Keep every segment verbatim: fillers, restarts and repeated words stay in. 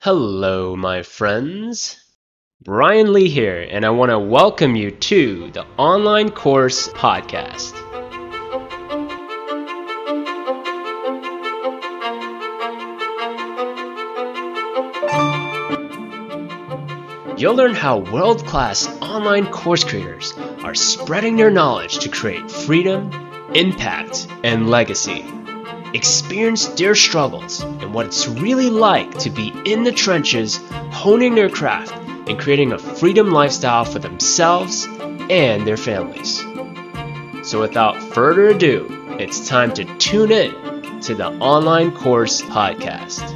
Hello, my friends. Brian Lee here, and I want to welcome you to the Online Course Podcast. You'll learn how world-class online course creators are spreading their knowledge to create freedom, impact, and legacy. Experience their struggles and what it's really like to be in the trenches, honing their craft and creating a freedom lifestyle for themselves and their families. So without further ado, it's time to tune in to the Online Course Podcast.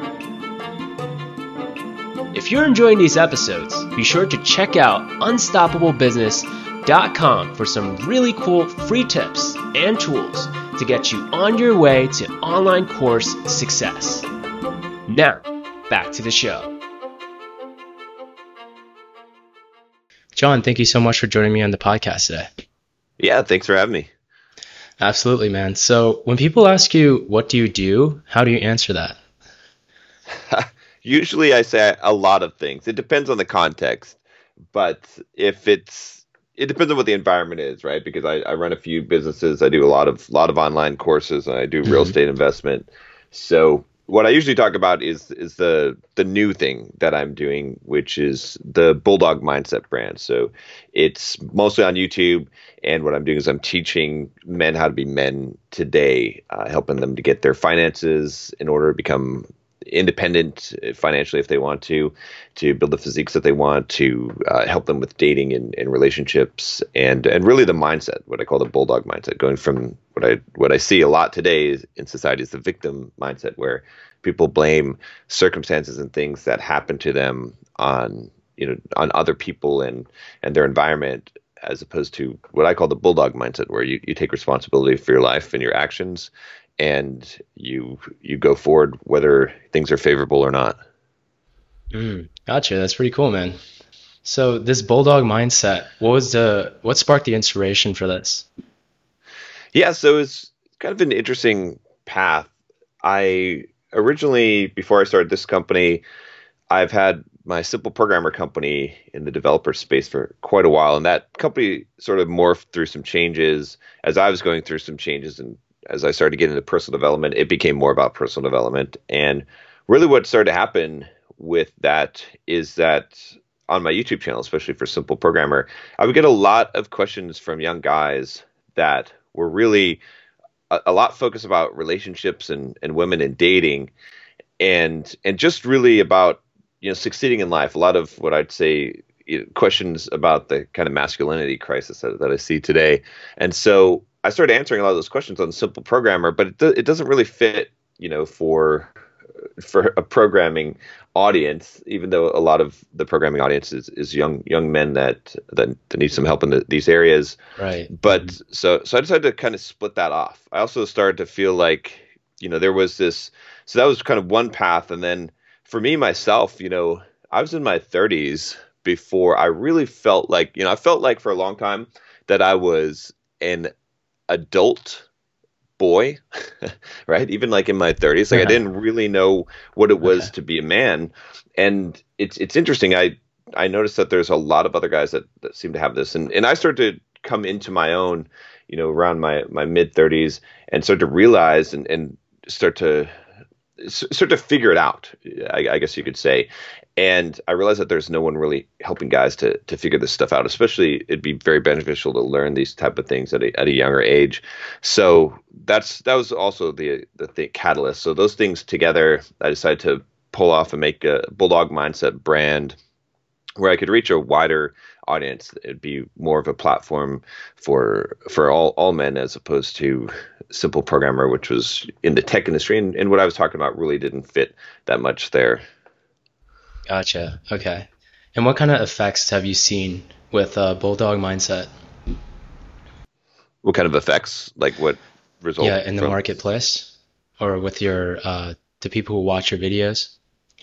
If you're enjoying these episodes, be sure to check out unstoppable business dot com for some really cool free tips and tools to get you on your way to online course success. Now, back to the show. John, thank you so much for joining me on the podcast today. Yeah, thanks for having me. Absolutely, man. So when people ask you, what do you do? How do you answer that? Usually I say a lot of things. It depends on the context. But if it's It depends on what the environment is, right? Because I, I run a few businesses. I do a lot of lot of online courses, and I do real estate investment. So what I usually talk about is is the the new thing that I'm doing, which is the Bulldog Mindset brand. So it's mostly on YouTube, and what I'm doing is I'm teaching men how to be men today, uh, helping them to get their finances in order to become independent financially if they want to, to build the physiques that they want, to uh, help them with dating and, and relationships, and and really the mindset, what I call the bulldog mindset, going from what I what I see a lot today in society is the victim mindset, where people blame circumstances and things that happen to them on you know on other people and and their environment, as opposed to what I call the bulldog mindset, where you, you take responsibility for your life and your actions, and you you go forward whether things are favorable or not. Mm, gotcha. That's pretty cool, man. So this bulldog mindset, what was the what sparked the inspiration for this? Yeah, so it's kind of an interesting path. I originally, before I started this company, I've had my Simple Programmer company in the developer space for quite a while, and that company sort of morphed through some changes as I was going through some changes, and as I started to get into personal development, it became more about personal development. And really what started to happen with that is that on my YouTube channel, especially for Simple Programmer, I would get a lot of questions from young guys that were really a, a lot focused about relationships and, and women and dating, and and just really about you know succeeding in life. A lot of what I'd say you know, questions about the kind of masculinity crisis that, that I see today. And so I started answering a lot of those questions on Simple Programmer, but it, do, it doesn't really fit, you know, for for a programming audience, even though a lot of the programming audience is, is young young men that, that that need some help in the, these areas. Right. But Mm-hmm. so so I decided to kind of split that off. I also started to feel like, you know, there was this, so that was kind of one path. And then for me, myself, you know, I was in my thirties before I really felt like, you know, I felt like for a long time that I was an adult boy, right? Even like in my thirties, like I didn't really know what it was Okay. to be a man. And it's it's interesting. I I noticed that there's a lot of other guys that, that seem to have this, and and I started to come into my own, you know, around my my mid thirties, and start to realize and and start to start to figure it out, I, I guess you could say. And I realized that there's no one really helping guys to to figure this stuff out. Especially, it'd be very beneficial to learn these type of things at a, at a younger age. So that's that was also the the, the catalyst. So those things together, I decided to pull off and make a Bulldog Mindset brand where I could reach a wider audience. It'd be more of a platform for for all all men, as opposed to Simple Programmer, which was in the tech industry, and, and what I was talking about really didn't fit that much there. Gotcha. Okay. And what kind of effects have you seen with uh, bulldog mindset? What kind of effects? Like what result Yeah, in the from? marketplace or with your uh, the people who watch your videos?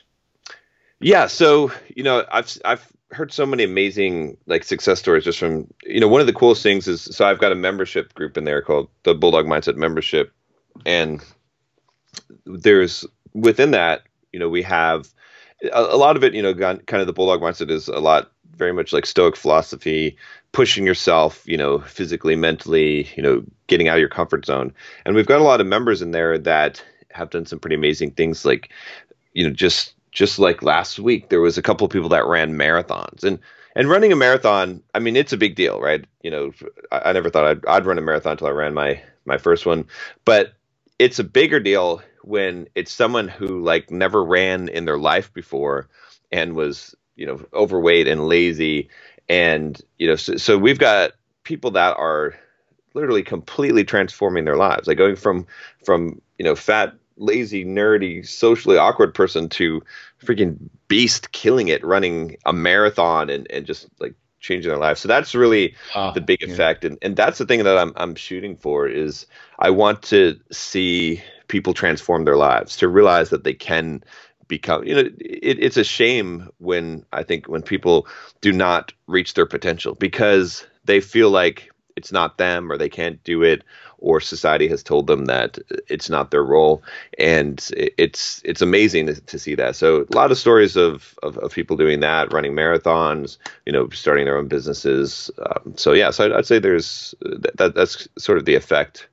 Yeah, so you know, I've I've heard so many amazing like success stories just from you know one of the coolest things is so I've got a membership group in there called the Bulldog Mindset Membership, and there's within that you know we have a, a lot of it, you know, got- kind of the bulldog mindset is a lot very much like Stoic philosophy, pushing yourself, you know, physically, mentally, you know, getting out of your comfort zone. And we've got a lot of members in there that have done some pretty amazing things. Like, you know, just just like last week, there was a couple of people that ran marathons, and and running a marathon, I mean, it's a big deal, right? You know, I, I never thought I'd, I'd run a marathon until I ran my my first one, but it's a bigger deal when it's someone who like never ran in their life before and was, you know, overweight and lazy. And, you know, so, so we've got people that are literally completely transforming their lives, like going from, from, you know, fat, lazy, nerdy, socially awkward person to freaking beast killing it, running a marathon and, and just like changing their life. So that's really Wow. the big Yeah. effect. And, and that's the thing that I'm, I'm shooting for is I want to see people transform their lives, to realize that they can become, you know, it, it's a shame when I think when people do not reach their potential because they feel like it's not them or they can't do it or society has told them that it's not their role. And it's it's amazing to, to see that. So a lot of stories of, of, of people doing that, running marathons, you know, starting their own businesses. Um, so yeah, so I'd, I'd say there's that that's sort of the effect.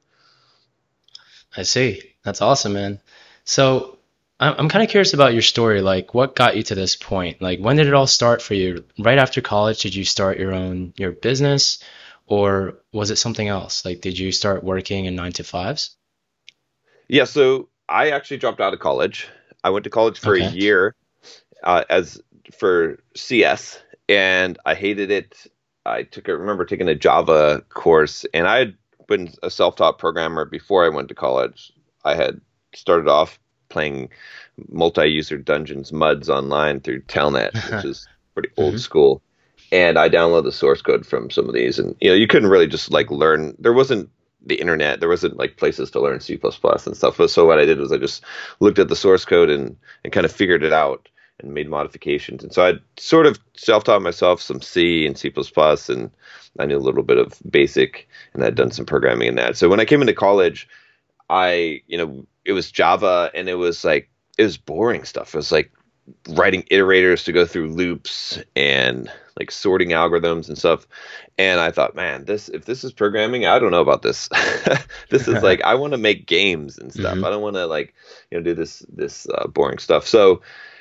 I see. That's awesome, man. So I'm I'm kind of curious about your story. Like, what got you to this point? Like, when did it all start for you? Right after college, did you start your own your business, or was it something else? Like, did you start working in nine to fives? Yeah, so I actually dropped out of college. I went to college for a Okay. year uh, as for C S, and I hated it. I took a, remember taking a Java course, and I had been a self-taught programmer before I went to college. I had started off playing multi-user Dungeons Muds online through Telnet, which is pretty old Hmm. school. And I downloaded the source code from some of these, and you know, you couldn't really just like learn. There wasn't the internet. There wasn't like places to learn C plus plus and stuff. So what I did was I just looked at the source code and and kind of figured it out and made modifications. And so I sort of self-taught myself some C and C plus plus, and I knew a little bit of BASIC, and I'd done some programming in that. So when I came into college, I, you know, it was Java, and it was like it was boring stuff. It was like writing iterators to go through loops and like sorting algorithms and stuff. And I thought, man, this if this is programming, I don't know about this. This is like I want to make games and stuff. Hmm. I don't want to like you know do this this uh, boring stuff. So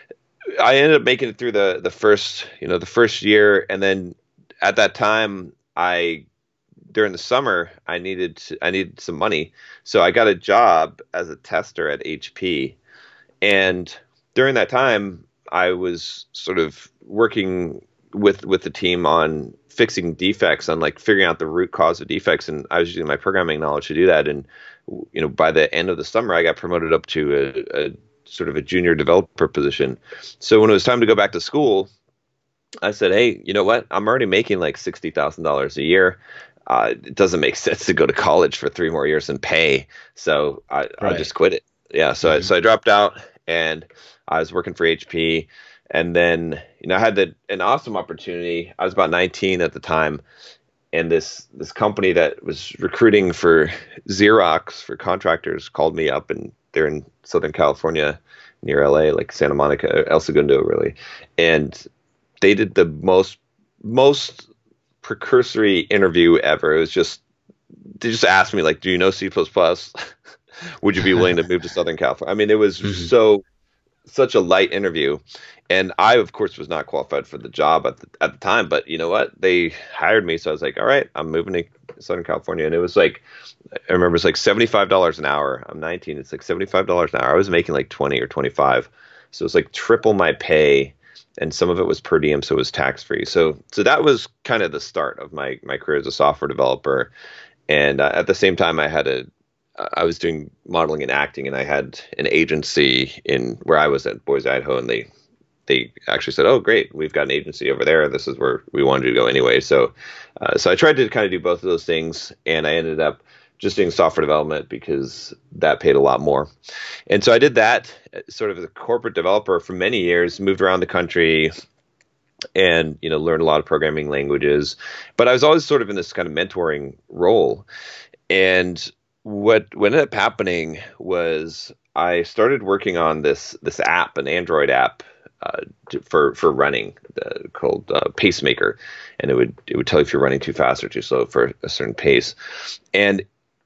I ended up making it through the the first you know the first year, and then at that time I during the summer I needed to, I needed some money, so I got a job as a tester at H P. And during that time, I was sort of working with with the team on fixing defects, on like figuring out the root cause of defects, and I was using my programming knowledge to do that. And you know, by the end of the summer, I got promoted up to a, a sort of a junior developer position. So when it was time to go back to school, I said, "Hey, you know what? I'm already making like sixty thousand dollars a year. Uh, it doesn't make sense to go to college for three more years and pay. So I, I Right. just quit it. Yeah. So I, Hmm. so I dropped out, and I was working for H P, and then you know I had the, an awesome opportunity. I was about nineteen at the time, and this this company that was recruiting for Xerox for contractors called me up, and they're in Southern California near L A, like Santa Monica, El Segundo, really, and they did the most most precursory interview ever. It was just they just asked me like, "Do you know C plus plus? Would you be willing to move to Southern California?" I mean, it was Hmm. so such a light interview, and I, of course, was not qualified for the job at the, at the time. But you know what? They hired me, so I was like, "All right, I'm moving to Southern California." And it was like, I remember it's like seventy five dollars an hour. I'm nineteen. It's like seventy five dollars an hour. I was making like twenty or twenty five, so it's like triple my pay. And some of it was per diem, so it was tax free. So, so that was kind of the start of my my career as a software developer. And uh, at the same time, I had a I was doing modeling and acting, and I had an agency in where I was at Boise, Idaho, and they they actually said, "Oh, great, we've got an agency over there. This is where we wanted to go anyway." So, uh, so I tried to kind of do both of those things, and I ended up just doing software development because that paid a lot more. And so I did that uh, sort of as a corporate developer for many years, moved around the country, and you know learned a lot of programming languages. But I was always sort of in this kind of mentoring role. And what what ended up happening was I started working on this this app, an Android app, uh, to, for for running uh, called uh, Pacemaker, and it would it would tell you if you're running too fast or too slow for a certain pace. And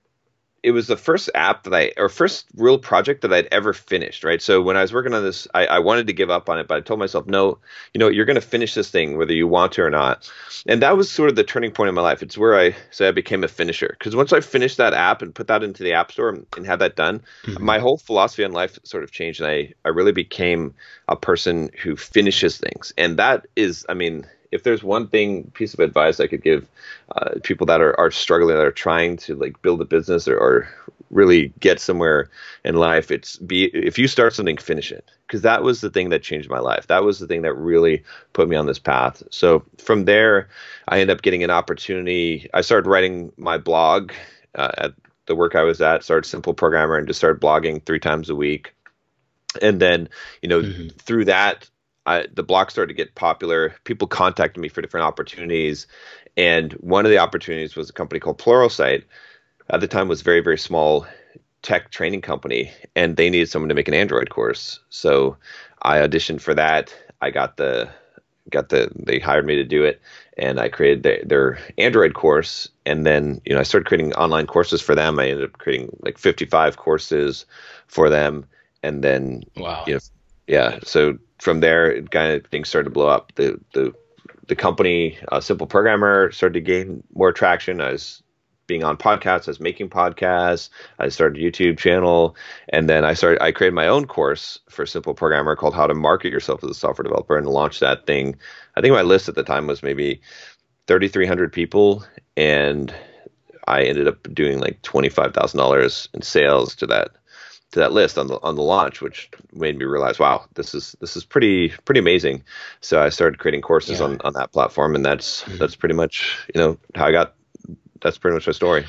it was the first app that I, or first real project that I'd ever finished, right? So when I was working on this, I, I wanted to give up on it, but I told myself, no, you know, you're going to finish this thing whether you want to or not. And that was sort of the turning point in my life. It's where I say I became a finisher. Because once I finished that app and put that into the App Store and, and had that done, mm-hmm. my whole philosophy on life sort of changed. And I, I really became a person who finishes things. And that is, I mean, if there's one thing, piece of advice I could give uh, people that are, are struggling, that are trying to like build a business or, or really get somewhere in life, it's be if you start something, finish it. Because that was the thing that changed my life. That was the thing that really put me on this path. So from there, I ended up getting an opportunity. I started writing my blog uh, at the work I was at, started Simple Programmer, and just started blogging three times a week. And then, you know, mm-hmm. through that, I, the blog started to get popular. People contacted me for different opportunities. And one of the opportunities was a company called Pluralsight. At the time was a very, very small tech training company, and they needed someone to make an Android course. So I auditioned for that. I got the, got the, they hired me to do it, and I created the, their Android course. And then, you know, I started creating online courses for them. I ended up creating like fifty-five courses for them. And then, wow. you know, yeah. So from there, it kind of things started to blow up. The the the company, uh, Simple Programmer, started to gain more traction. I was being on podcasts, I was making podcasts. I started a YouTube channel, and then I started. I created my own course for Simple Programmer called "How to Market Yourself as a Software Developer," and launched that thing. I think my list at the time was maybe thirty-three hundred people, and I ended up doing like twenty-five thousand dollars in sales to that. to that list on the on the launch, which made me realize, wow, this is this is pretty pretty amazing. So I started creating courses yeah. on, on that platform, and that's mm-hmm. that's pretty much, you know, how I got. That's pretty much my story.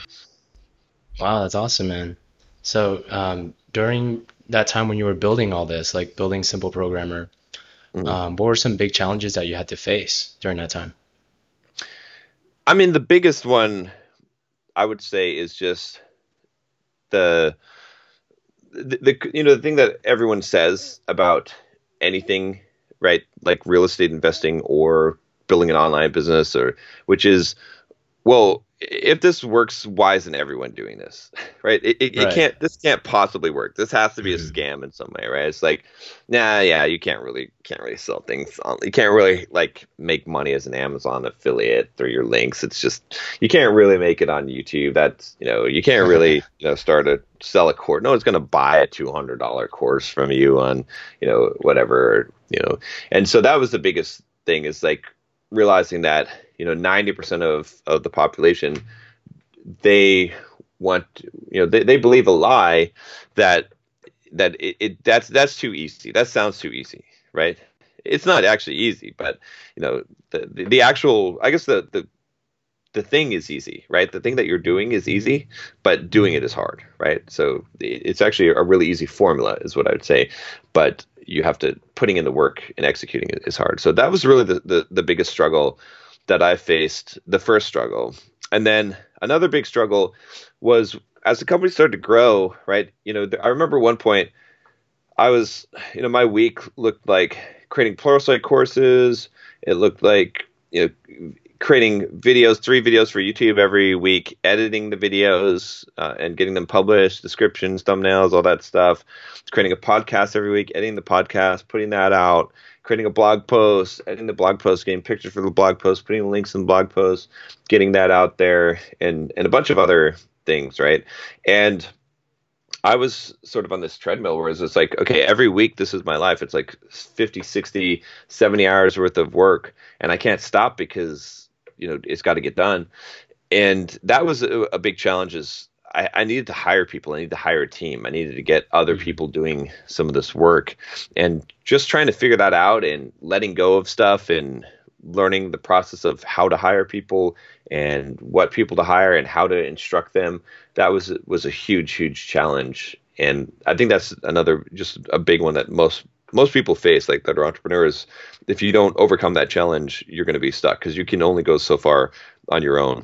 Wow, that's awesome, man. So um, during that time when you were building all this, like building Simple Programmer, mm-hmm. um, what were some big challenges that you had to face during that time? I mean, the biggest one I would say is just the The, the you know the thing that everyone says about anything, right? Like real estate investing or building an online business, or which is, well, if this works, why isn't everyone doing this, right? It, it, right. it can't. This can't possibly work. This has to be mm-hmm. a scam in some way, right? It's like, nah, yeah, you can't really can't really sell things. On, you can't really like make money as an Amazon affiliate through your links. It's just you can't really make it on YouTube. That's you know you can't really you know start a sell a course. No one's going to buy a two hundred dollar course from you on you know whatever you know. And so that was the biggest thing, is like realizing that you know ninety percent of of the population, they want you know they, they believe a lie that that it, it that's that's too easy. That sounds too easy, right? It's not actually easy, but you know the the, the actual I guess the the the thing is easy, right? The thing that you're doing is easy, but doing it is hard, right? So it's actually a really easy formula is what I would say, but you have to putting in the work and executing it is hard. So that was really the the, the biggest struggle that I faced, the first struggle. And then another big struggle was as the company started to grow, right? You know, I remember one point I was, you know, my week looked like creating Pluralsight courses. It looked like, you know, creating videos, three videos for YouTube every week, editing the videos uh, and getting them published, descriptions, thumbnails, all that stuff. Creating a podcast every week, editing the podcast, putting that out, creating a blog post, editing the blog post, getting pictures for the blog post, putting links in the blog post, getting that out there, and and a bunch of other things, right? And I was sort of on this treadmill where it's like, okay, every week this is my life. It's like fifty, sixty, seventy hours worth of work, and I can't stop because, you know, it's got to get done. And that was a, a big challenge is I, I needed to hire people. I needed to hire a team. I needed to get other people doing some of this work, and just trying to figure that out and letting go of stuff and learning the process of how to hire people and what people to hire and how to instruct them. That was, was a huge, huge challenge. And I think that's another, just a big one that most, most people face, like that are entrepreneurs. If you don't overcome that challenge, you're going to be stuck because you can only go so far on your own.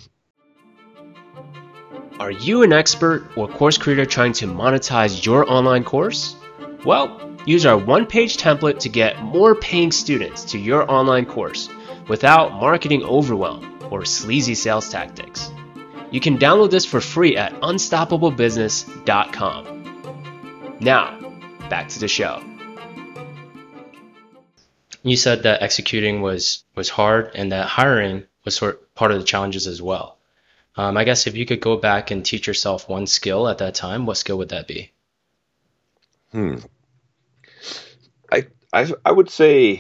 Are you an expert or course creator trying to monetize your online course? Well, use our one-page template to get more paying students to your online course without marketing overwhelm or sleazy sales tactics. You can download this for free at unstoppable business dot com. Now, back to the show. You said that executing was, was hard and that hiring was sort of part of the challenges as well. Um, I guess if you could go back and teach yourself one skill at that time, what skill would that be? Hmm. I, I I would say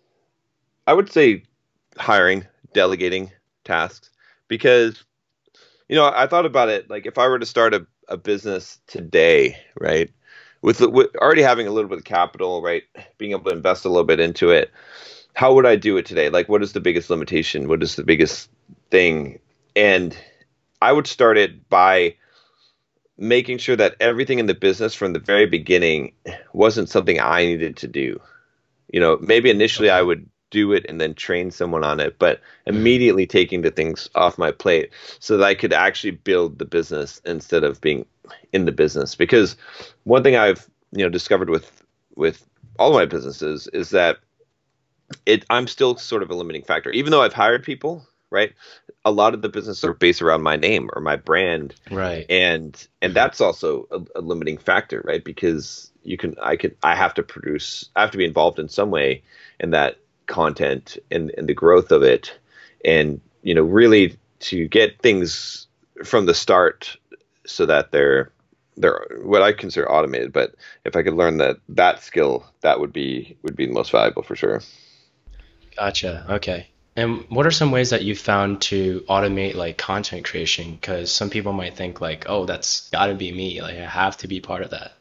I would say hiring, delegating tasks, because you know I thought about it like if I were to start a, a business today, right, with, with already having a little bit of capital, right, being able to invest a little bit into it, how would I do it today? Like, what is the biggest limitation? What is the biggest thing? And I would start it by making sure that everything in the business from the very beginning wasn't something I needed to do. You know, maybe initially I would do it and then train someone on it, but immediately taking the things off my plate so that I could actually build the business instead of being in the business. Because one thing I've, you know, discovered with, with all of my businesses is that it, I'm still sort of a limiting factor, even though I've hired people, right? A lot of the businesses are based around my name or my brand. Right. And, and that's also a, a limiting factor, right? Because you can, I could, I have to produce, I have to be involved in some way in that content and, and the growth of it. And, you know, really to get things from the start so that they're, they're what I consider automated. But if I could learn that, that skill, that would be, would be the most valuable for sure. Gotcha. Okay. And what are some ways that you found to automate like content creation? Because some people might think like, oh, that's got to be me. Like I have to be part of that.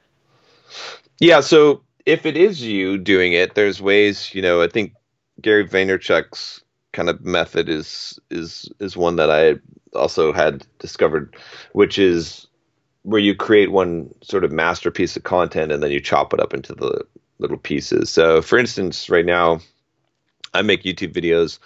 Yeah. So if it is you doing it, there's ways, you know, I think Gary Vaynerchuk's kind of method is, is, is one that I also had discovered, which is where you create one sort of masterpiece of content and then you chop it up into the little pieces. So for instance, right now, I make YouTube videos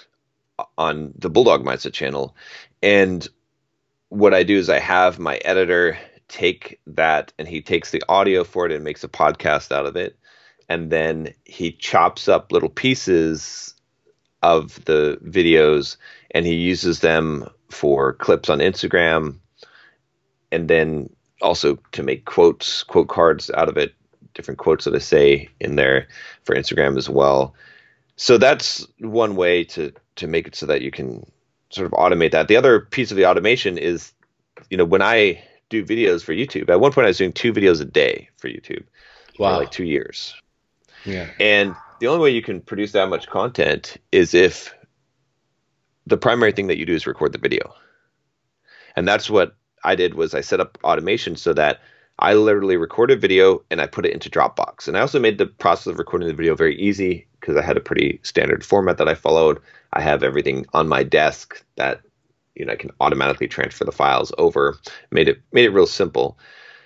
on the Bulldog Mindset channel. And what I do is I have my editor take that and he takes the audio for it and makes a podcast out of it. And then he chops up little pieces of the videos and he uses them for clips on Instagram. And then also to make quotes, quote cards out of it, different quotes that I say in there for Instagram as well. So that's one way to, to make it so that you can sort of automate that. The other piece of the automation is, you know, when I do videos for YouTube, at one point I was doing two videos a day for YouTube Wow. for like two years. Yeah. And the only way you can produce that much content is if the primary thing that you do is record the video. And that's what I did was I set up automation so that I literally recorded video and I put it into Dropbox. And I also made the process of recording the video very easy because I had a pretty standard format that I followed. I have everything on my desk that, you know, I can automatically transfer the files over. Made it made it real simple.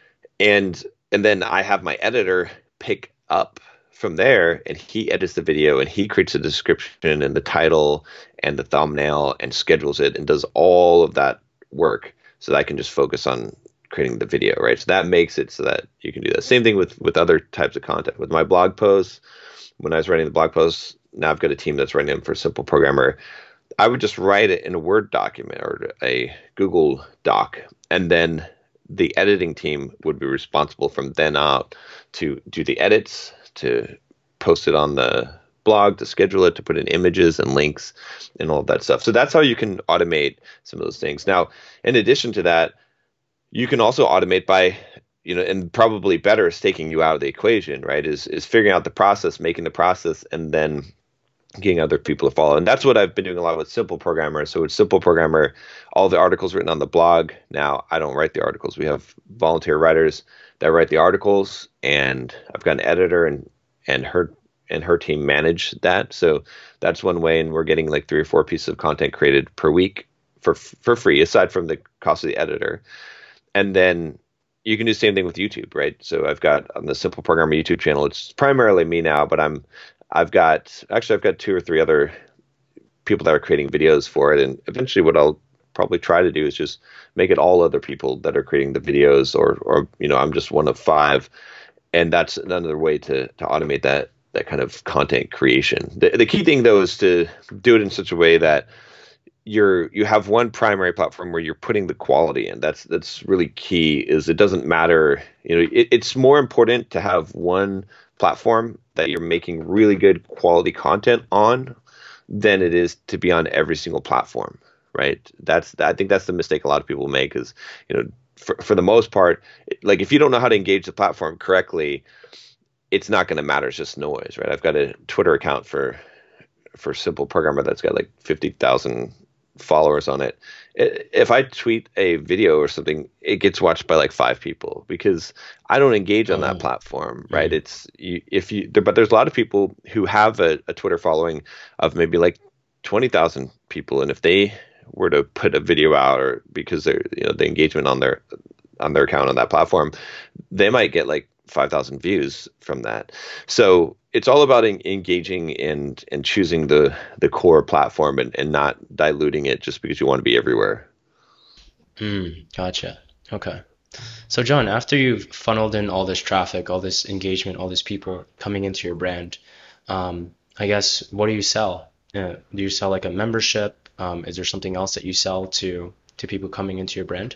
And and then I have my editor pick up from there and he edits the video and he creates a description and the title and the thumbnail and schedules it and does all of that work so that I can just focus on creating the video, right? So that makes it so that you can do that. Same thing with, with other types of content. With my blog posts, when I was writing the blog posts, now I've got a team that's writing them for Simple Programmer. I would just write it in a Word document or a Google Doc, and then the editing team would be responsible from then out to do the edits, to post it on the blog, to schedule it, to put in images and links and all of that stuff. So that's how you can automate some of those things. Now, in addition to that, you can also automate by, you know, and probably better is taking you out of the equation, right? Is is figuring out the process, making the process, and then getting other people to follow. And that's what I've been doing a lot with Simple Programmer. So with Simple Programmer, all the articles written on the blog. Now I don't write the articles. We have volunteer writers that write the articles, and I've got an editor and and her and her team manage that. So that's one way, and we're getting like three or four pieces of content created per week for for free, aside from the cost of the editor. And then you can do the same thing with YouTube, right? So I've got on the Simple Programmer YouTube channel, it's primarily me now, but I'm, I've got, actually I've got two or three other people that are creating videos for it. And eventually what I'll probably try to do is just make it all other people that are creating the videos, or, or, you know, I'm just one of five. and that's another way to to automate that that kind of content creation. The, the key thing though is to do it in such a way that you're you have one primary platform where you're putting the quality in. That's that's really key. Is it doesn't matter, you know, it, it's more important to have one platform that you're making really good quality content on than it is to be on every single platform, right? That's I think that's the mistake a lot of people make is, you know, for for the most part, like if you don't know how to engage the platform correctly, it's not going to matter. It's just noise, right? I've got a Twitter account for for Simple Programmer that's got like fifty thousand followers on it. If I tweet a video or something, it gets watched by like five people because I don't engage on that Oh, platform, right? It's you, if you, there, but there's a lot of people who have a, a Twitter following of maybe like twenty thousand people, and if they were to put a video out, or because they're, you know, the engagement on their on their account on that platform, they might get like five thousand views from that. So it's all about en- engaging and and choosing the the core platform and, and not diluting it just because you want to be everywhere. mm, gotcha. Okay. So, John, after you've funneled in all this traffic, all this engagement, all these people coming into your brand, um, I guess, what do you sell? Uh, do you sell like a membership? Um, is there something else that you sell to to people coming into your brand?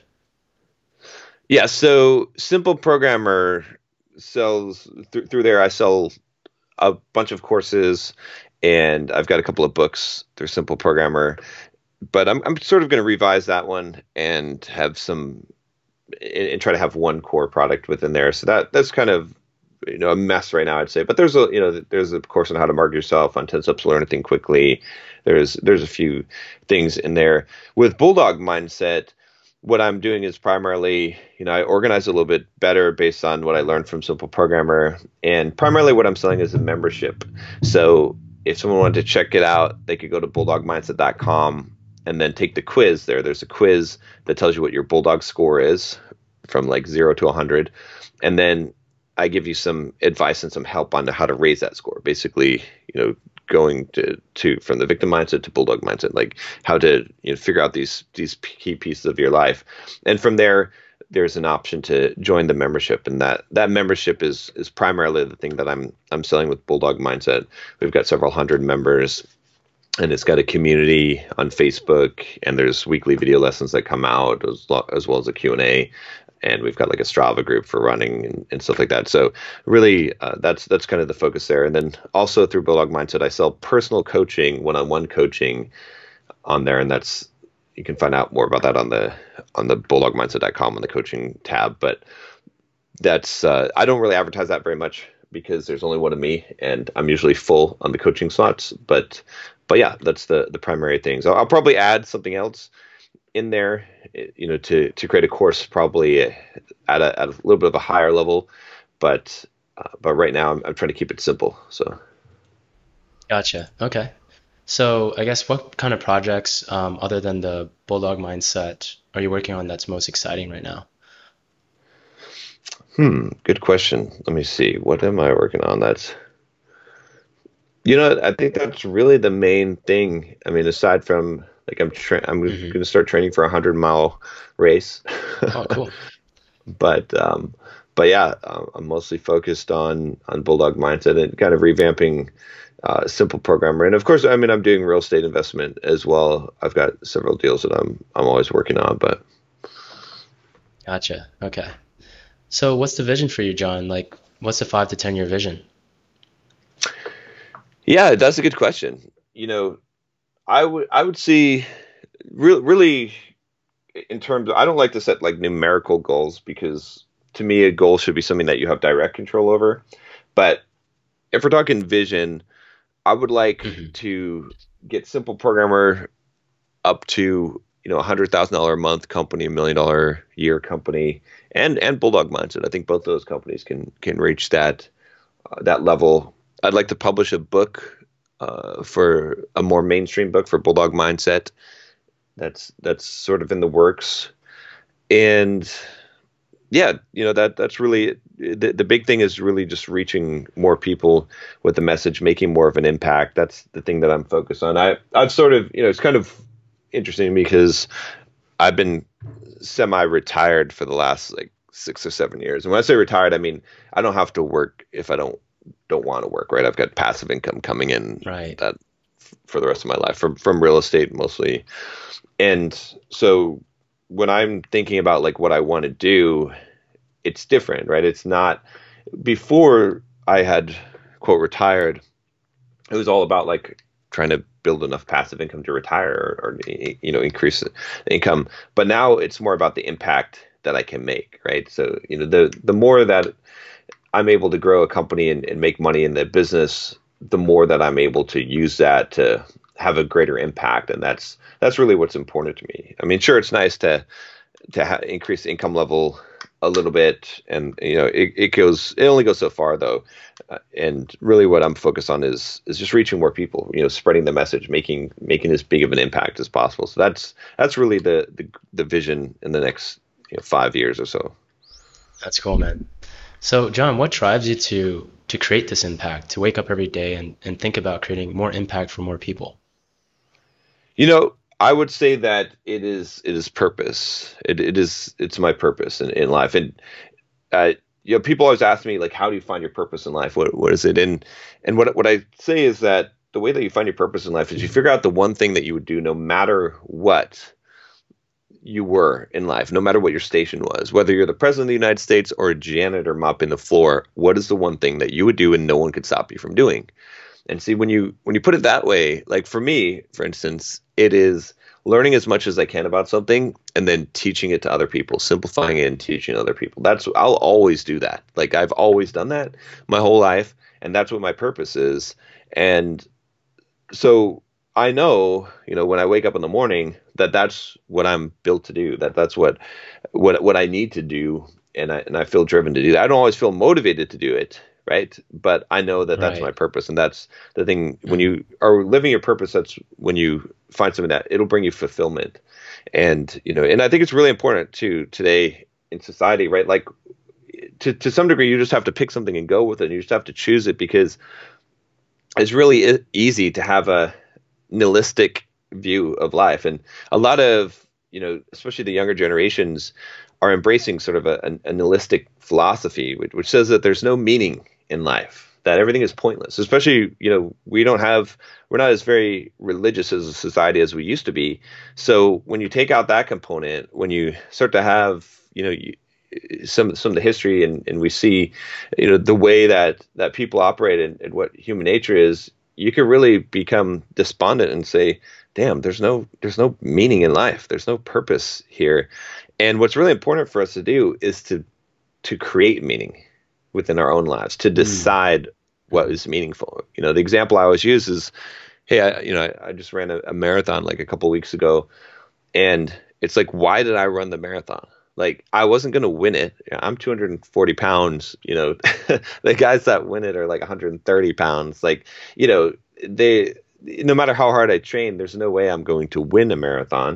Yeah, so Simple Programmer sells th- through there. I sell a bunch of courses, and I've got a couple of books through Simple Programmer. But I'm I'm sort of going to revise that one and have some and, and try to have one core product within there. So that that's kind of, you know, a mess right now, I'd say. But there's a, you know, there's a course on how to market yourself on ten steps to learn anything quickly. There's there's a few things in there with Bulldog Mindset. What I'm doing is primarily, you know, I organize a little bit better based on what I learned from Simple Programmer, and primarily what I'm selling is a membership. So if someone wanted to check it out, they could go to bulldog mindset dot com and then take the quiz there. There's a quiz that tells you what your Bulldog score is from like zero to one hundred, and then I give you some advice and some help on how to raise that score. Basically, you know, going to, to from the victim mindset to bulldog mindset, like how to, you know, figure out these these key pieces of your life, and from there, there's an option to join the membership, and that that membership is is primarily the thing that I'm I'm selling with Bulldog Mindset. We've got several hundred members, and it's got a community on Facebook, and there's weekly video lessons that come out as, lo- as well as a Q and A, and we've got like a Strava group for running and, and stuff like that. So really, uh, that's that's kind of the focus there. And then also through Bulldog Mindset, I sell personal coaching, one-on-one coaching on there, and that's, you can find out more about that on the on the bulldog mindset dot com on the coaching tab. But that's uh, I don't really advertise that very much because there's only one of me, and I'm usually full on the coaching slots. But but yeah, that's the the primary things. I'll, I'll probably add something else in there, you know, to to create a course probably at a at a little bit of a higher level. But uh, but right now I'm I'm trying to keep it simple. So Gotcha. Okay. So, I guess what kind of projects, um, other than the Bulldog Mindset, are you working on that's most exciting right now? hmm, good question. Let me see. What am I working on? That's, you know, I think that's really the main thing. I mean, aside from like I'm tra- I'm going Hmm. to start training for a hundred mile race, Oh, cool. but um, but yeah, um, I'm mostly focused on on Bulldog Mindset and kind of revamping uh, Simple Programmer. And of course, I mean, I'm doing real estate investment as well. I've got several deals that I'm I'm always working on. But Gotcha. Okay. So, what's the vision for you, John? Like, what's the five to ten year vision? yeah, that's a good question. You know, I would I would see really really in terms of, I don't like to set like numerical goals because to me a goal should be something that you have direct control over. But if we're talking vision, I would like Hmm. to get Simple Programmer up to, you know, a hundred thousand dollar a month company, a million dollar year company, and and Bulldog Mindset. I think both those companies can can reach that uh, that level. I'd like to publish a book uh, for a more mainstream book for Bulldog Mindset. That's that's sort of in the works. And yeah, you know, that that's really the, the big thing is really just reaching more people with the message, making more of an impact. That's the thing that I'm focused on. I I've sort of, you know, it's kind of interesting to me because I've been semi-retired for the last like six or seven years. And when I say retired, I mean I don't have to work if I don't don't want to work, right? I've got passive income coming in right. that f- for the rest of my life from from real estate mostly. And so when I'm thinking about like what I want to do, it's different, right? It's not before I had quote retired. It was all about like trying to build enough passive income to retire or, or you know increase income. But now it's more about the impact that I can make, right? So you know the the more that I'm able to grow a company and, and make money in the business, the more that I'm able to use that to have a greater impact, and that's that's really what's important to me. I mean, sure, it's nice to to ha- increase the income level a little bit, and you know, it, it goes it only goes so far though. Uh, and really, what I'm focused on is is just reaching more people. You know, spreading the message, making making as big of an impact as possible. So that's that's really the the, the vision in the next you know, five years or so. That's cool, man. So, John, what drives you to to create this impact, to wake up every day and, and think about creating more impact for more people? You know, I would say that it is it is purpose. It it is it's my purpose in, in life. And uh, you know, people always ask me like, how do you find your purpose in life? What what is it? And and what what I say is that the way that you find your purpose in life is you figure out the one thing that you would do no matter what you were in life, no matter what your station was, whether you're the president of the United States or a janitor mopping the floor. What is the one thing that you would do and no one could stop you from doing? And see, when you when you put it that way, like for me, for instance, it is learning as much as I can about something and then teaching it to other people, simplifying it and teaching other people. That's I'll always do that. Like I've always done that my whole life, and that's what my purpose is. And so I know, you know, when I wake up in the morning, that that's what I'm built to do. That that's what what what I need to do, and I and I feel driven to do that. I don't always feel motivated to do it, right? But I know that that's Right. my purpose, and that's the thing. When you are living your purpose, that's when you find something that it'll bring you fulfillment, and you know. And I think it's really important too today in society, right? Like to to some degree, you just have to pick something and go with it. And you just have to choose it because it's really e- easy to have a nihilistic view of life, and a lot of you know, especially the younger generations, are embracing sort of a, a nihilistic philosophy, which, which says that there's no meaning in life, that everything is pointless. Especially, you know, we don't have, we're not as very religious as a society as we used to be. So when you take out that component, when you start to have, you know, you, some some of the history, and, and we see, you know, the way that that people operate and, and what human nature is, you can really become despondent and say, damn, there's no there's no meaning in life. There's no purpose here. And what's really important for us to do is to to create meaning within our own lives, to decide mm. what is meaningful. You know, the example I always use is, hey, I, you know, I, I just ran a, a marathon like a couple of weeks ago, and it's like, why did I run the marathon? Like, I wasn't going to win it. I'm two hundred forty pounds, you know, the guys that win it are like one hundred thirty pounds. Like, you know, they, no matter how hard I train, there's no way I'm going to win a marathon.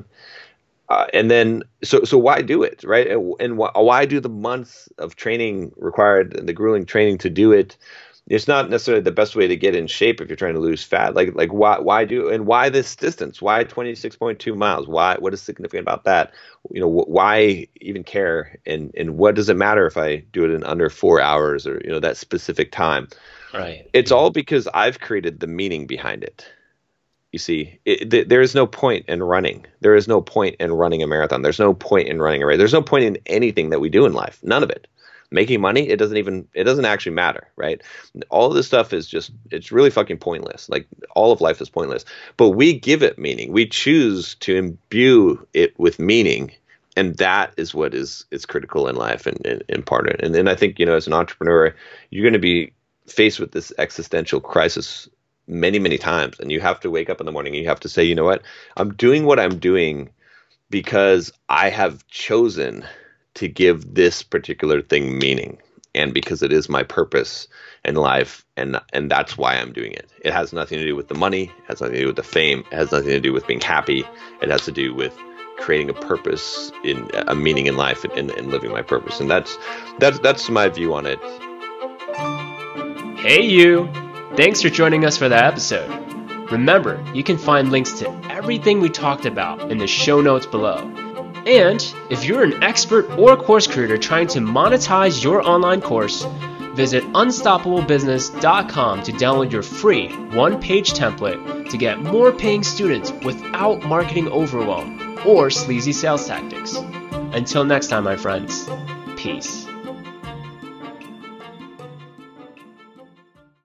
Uh, and then, so, so why do it? Right. And, and why, why do the months of training required and the grueling training to do it? It's not necessarily the best way to get in shape if you're trying to lose fat. Like, like why, why do, and why this distance? Why twenty-six point two miles? Why, what is significant about that? You know, wh- why even care? And, and what does it matter if I do it in under four hours or, you know, that specific time? Right. It's all because I've created the meaning behind it. You see, it, th- there is no point in running. There is no point in running a marathon. There's no point in running a race. There's no point in anything that we do in life. None of it. Making money, it doesn't even, it doesn't actually matter, right? All of this stuff is just, it's really fucking pointless. Like, all of life is pointless. But we give it meaning. We choose to imbue it with meaning. And that is what is is critical in life and, and, and part of it. And then I think, you know, as an entrepreneur, you're going to be faced with this existential crisis many, many times. And you have to wake up in the morning and you have to say, you know what, I'm doing what I'm doing because I have chosen to give this particular thing meaning, and because it is my purpose in life, and and that's why I'm doing it. It has nothing to do with the money, it has nothing to do with the fame, it has nothing to do with being happy. It has to do with creating a purpose, in a meaning in life, and, and living my purpose. And that's that's that's my view on it. Hey you! Thanks for joining us for that episode. Remember, you can find links to everything we talked about in the show notes below. And if you're an expert or course creator trying to monetize your online course, visit unstoppable business dot com to download your free one-page template to get more paying students without marketing overwhelm or sleazy sales tactics. Until next time, my friends, peace.